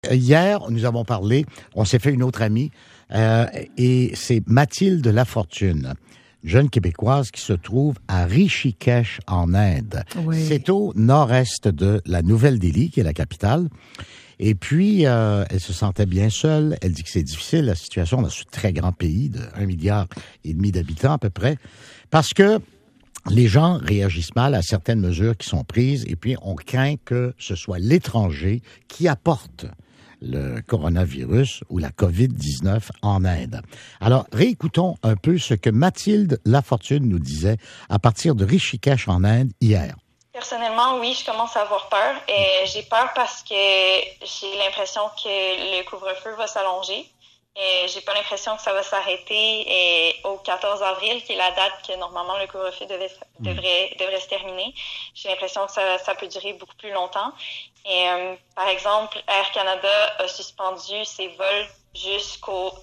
Hier, nous avons parlé, on s'est fait une autre amie, et c'est Mathilde Lafortune, jeune Québécoise qui se trouve à Rishikesh, en Inde. Oui. C'est au nord-est de la Nouvelle-Delhi, qui est la capitale. Et puis, elle se sentait bien seule. Elle dit que c'est difficile, la situation dans ce très grand pays de 1,5 milliard d'habitants à peu près, parce que les gens réagissent mal à certaines mesures qui sont prises, et puis on craint que ce soit l'étranger qui apporte le coronavirus ou la COVID-19 en Inde. Alors, réécoutons un peu ce que Mathilde Lafortune nous disait à partir de Rishikesh en Inde hier. Personnellement, oui, je commence à avoir peur. Et j'ai peur parce que j'ai l'impression que le couvre-feu va s'allonger. Et j'ai pas l'impression que ça va s'arrêter au 14 avril, qui est la date que normalement le couvre-feu devrait se terminer. J'ai l'impression que ça peut durer beaucoup plus longtemps. Et par exemple, Air Canada a suspendu ses vols jusqu'au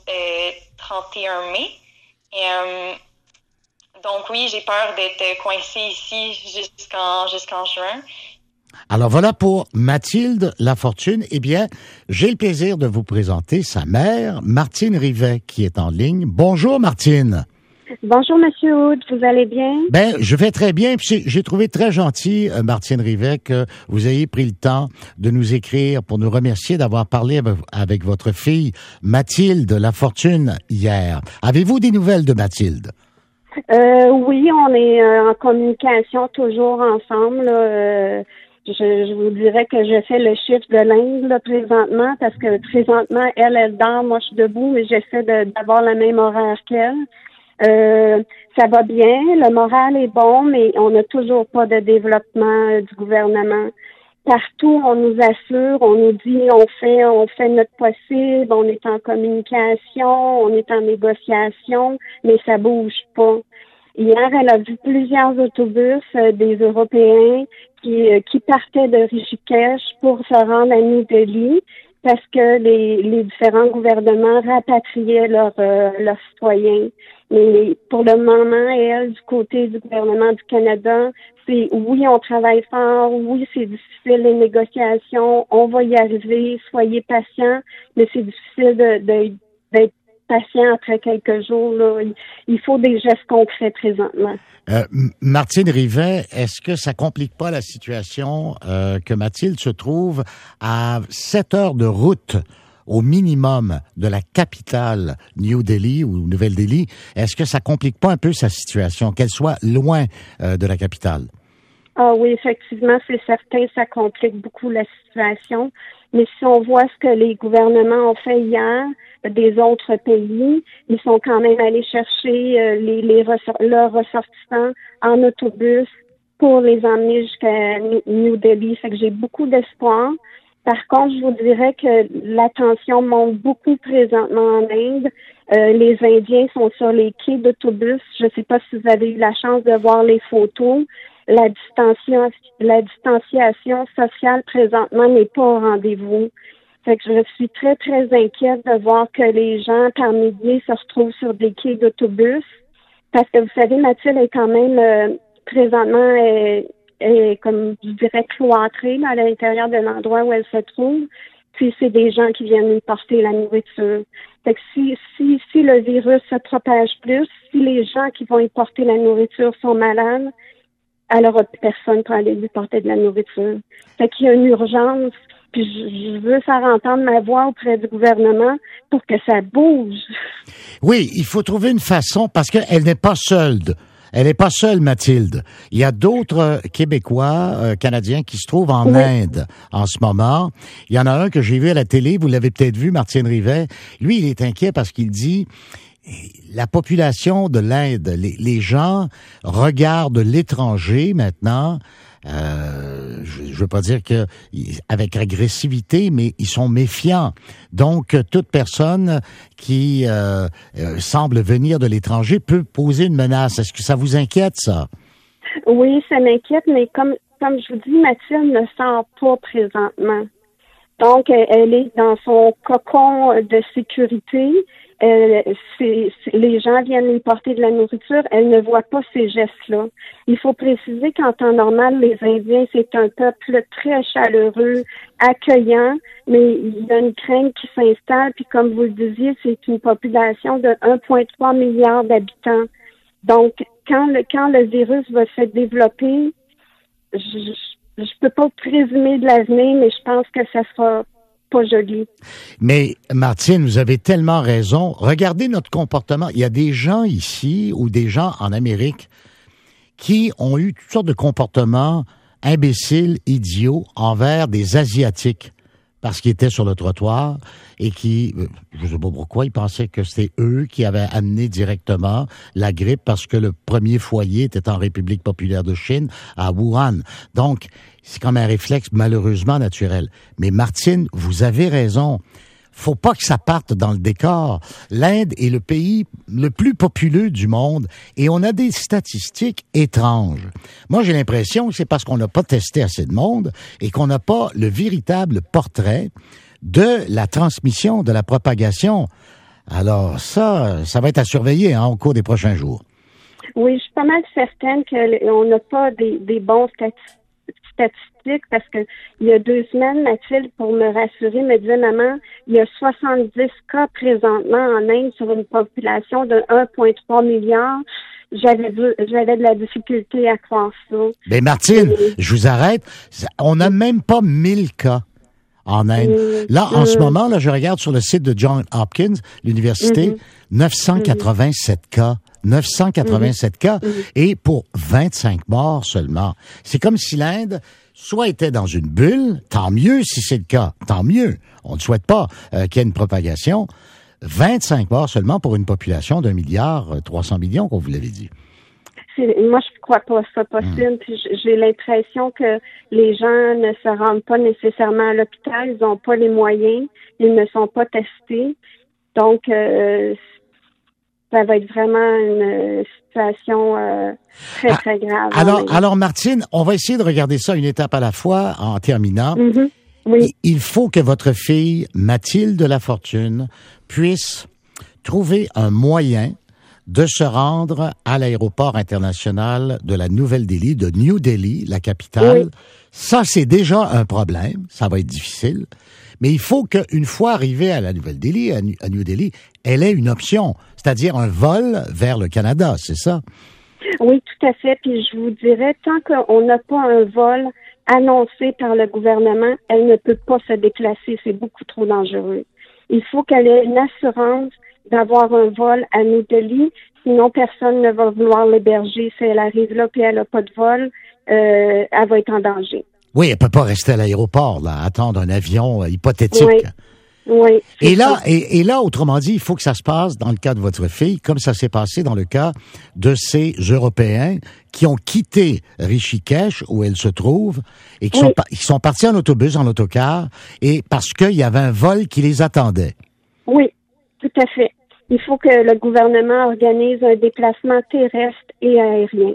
31 mai. Et donc oui, j'ai peur d'être coincée ici jusqu'en juin. Alors voilà pour Mathilde Lafortune. Eh bien, j'ai le plaisir de vous présenter sa mère, Martine Rivet, qui est en ligne. Bonjour Martine. Bonjour Monsieur Hood, vous allez bien? Ben, je vais très bien. Puis j'ai trouvé très gentil, Martine Rivet, que vous ayez pris le temps de nous écrire pour nous remercier d'avoir parlé avec votre fille Mathilde Lafortune hier. Avez-vous des nouvelles de Mathilde? Oui, on est en communication toujours ensemble. Je vous dirais que je fais le chiffre de l'Inde là, présentement, parce que présentement, elle dort, moi je suis debout, mais j'essaie d'avoir le même horaire qu'elle. Ça va bien, le moral est bon, mais on n'a toujours pas de développement du gouvernement. Partout, on nous assure, on nous dit on fait notre possible, on est en communication, on est en négociation, mais ça bouge pas. Hier, elle a vu plusieurs autobus des Européens qui partaient de Rishikesh pour se rendre à New Delhi parce que les différents gouvernements rapatriaient leurs citoyens. Mais pour le moment, elle, du côté du gouvernement du Canada, c'est oui, on travaille fort, oui, c'est difficile les négociations, on va y arriver, soyez patients, mais c'est difficile d'être patient après quelques jours. Là. Il faut des gestes concrets présentement. Martine Rivet, est-ce que ça complique pas la situation que Mathilde se trouve à 7 heures de route au minimum de la capitale New Delhi ou Nouvelle-Delhi? Est-ce que ça complique pas un peu sa situation, qu'elle soit loin de la capitale? Ah oui, effectivement, c'est certain, ça complique beaucoup la situation. Mais si on voit ce que les gouvernements ont fait hier des autres pays, ils sont quand même allés chercher leurs ressortissants en autobus pour les emmener jusqu'à New Delhi. Fait que j'ai beaucoup d'espoir. Par contre, je vous dirais que la tension monte beaucoup présentement en Inde. Les Indiens sont sur les quais d'autobus. Je ne sais pas si vous avez eu la chance de voir les photos. La distanciation sociale présentement n'est pas au rendez-vous. Fait que je suis très, très inquiète de voir que les gens par milliers se retrouvent sur des quais d'autobus. Parce que vous savez, Mathilde est quand même présentement est comme je dirais cloîtrée là, à l'intérieur de l'endroit où elle se trouve. Puis c'est des gens qui viennent lui porter la nourriture. Fait que si le virus se propage plus, si les gens qui vont y porter la nourriture sont malades, elle n'aura plus personne pour aller lui porter de la nourriture. Fait qu'il y a une urgence, puis je veux faire entendre ma voix auprès du gouvernement pour que ça bouge. Oui, il faut trouver une façon, parce qu'elle n'est pas seule. Elle n'est pas seule, Mathilde. Il y a d'autres Québécois, Canadiens qui se trouvent en Inde en ce moment. Il y en a un que j'ai vu à la télé, vous l'avez peut-être vu, Martine Rivet. Lui, il est inquiet parce qu'il dit... La population de l'Inde, les gens regardent l'étranger maintenant, je veux pas dire que avec agressivité, mais ils sont méfiants. Donc, toute personne qui semble venir de l'étranger peut poser une menace. Est-ce que ça vous inquiète, ça? Oui, ça m'inquiète, mais comme je vous dis, Mathilde ne sort pas présentement. Donc, elle est dans son cocon de sécurité les gens viennent lui porter de la nourriture, elle ne voit pas ces gestes-là. Il faut préciser qu'en temps normal, les Indiens, c'est un peuple très chaleureux, accueillant, mais il y a une crainte qui s'installe, puis comme vous le disiez, c'est une population de 1,3 milliard d'habitants. Donc, quand le virus va se développer, je peux pas présumer de l'avenir, mais je pense que ça sera pas joli. Mais, Martine, vous avez tellement raison. Regardez notre comportement. Il y a des gens ici ou des gens en Amérique qui ont eu toutes sortes de comportements imbéciles, idiots envers des Asiatiques parce qu'ils étaient sur le trottoir et qui, je ne sais pas pourquoi, ils pensaient que c'était eux qui avaient amené directement la grippe parce que le premier foyer était en République populaire de Chine, à Wuhan. Donc, c'est comme un réflexe malheureusement naturel. Mais Martine, vous avez raison. Faut pas que ça parte dans le décor. L'Inde est le pays le plus populeux du monde et on a des statistiques étranges. Moi, j'ai l'impression que c'est parce qu'on n'a pas testé assez de monde et qu'on n'a pas le véritable portrait de la transmission, de la propagation. Alors ça va être à surveiller au cours des prochains jours. Oui, je suis pas mal certaine qu'on n'a pas des bons statistiques parce que il y a 2 semaines, Mathilde, pour me rassurer, me disait, maman, il y a 70 cas présentement en Inde sur une population de 1,3 milliard. J'avais de la difficulté à croire ça. Mais Martine, je vous arrête. On n'a même pas 1000 cas en Inde. Là, en ce moment, là, je regarde sur le site de Johns Hopkins, l'université, 987 cas. 987 cas et pour 25 morts seulement. C'est comme si l'Inde soit était dans une bulle, tant mieux si c'est le cas, tant mieux. On ne souhaite pas qu'il y ait une propagation. 25 morts seulement pour une population d'1,3 milliard, comme vous l'avez dit. Moi, je crois pas ça possible. Puis j'ai l'impression que les gens ne se rendent pas nécessairement à l'hôpital, ils n'ont pas les moyens, ils ne sont pas testés. Donc, ça va être vraiment une situation très, très grave. Alors, Martine, on va essayer de regarder ça une étape à la fois en terminant. Oui. Il faut que votre fille, Mathilde Lafortune, puisse trouver un moyen de se rendre à l'aéroport international de la Nouvelle-Delhi, de New Delhi, la capitale. Oui. Ça, c'est déjà un problème. Ça va être difficile. Mais il faut qu'une fois arrivée à la Nouvelle-Delhi, à New Delhi, elle ait une option, c'est-à-dire un vol vers le Canada, c'est ça? Oui, tout à fait. Puis je vous dirais, tant qu'on n'a pas un vol annoncé par le gouvernement, elle ne peut pas se déplacer. C'est beaucoup trop dangereux. Il faut qu'elle ait une assurance d'avoir un vol à New Delhi, sinon personne ne va vouloir l'héberger. Si elle arrive là et elle n'a pas de vol, elle va être en danger. Oui, elle peut pas rester à l'aéroport, là, attendre un avion hypothétique. Oui. Et là, autrement dit, il faut que ça se passe dans le cas de votre fille, comme ça s'est passé dans le cas de ces Européens qui ont quitté Rishikesh, où elle se trouve, et qui sont partis en autobus, en autocar, et parce qu'il y avait un vol qui les attendait. Oui, tout à fait. Il faut que le gouvernement organise un déplacement terrestre et aérien.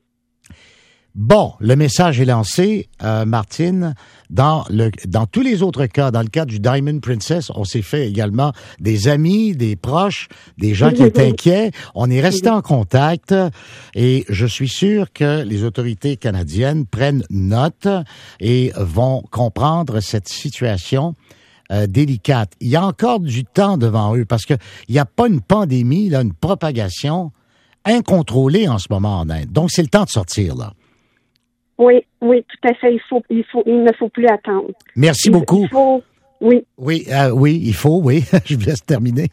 Bon, le message est lancé, Martine. Dans tous les autres cas, dans le cas du Diamond Princess, on s'est fait également des amis, des proches, des gens qui étaient inquiets. On est resté en contact et je suis sûr que les autorités canadiennes prennent note et vont comprendre cette situation délicate. Il y a encore du temps devant eux parce que il n'y a pas une pandémie, là, une propagation incontrôlée en ce moment en Inde. Donc, c'est le temps de sortir, là. Oui, tout à fait. Il ne faut plus attendre. Merci beaucoup. Oui. Oui, il faut. Je vous laisse terminer.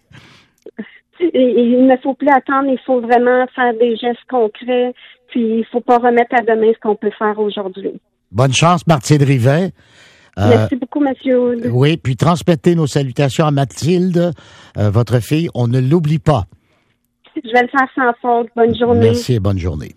Il ne faut plus attendre. Il faut vraiment faire des gestes concrets. Puis, il ne faut pas remettre à demain ce qu'on peut faire aujourd'hui. Bonne chance, Martine Rivet. Merci beaucoup, monsieur. Oui, puis transmettez nos salutations à Mathilde, votre fille. On ne l'oublie pas. Je vais le faire sans faute. Bonne journée. Merci et bonne journée.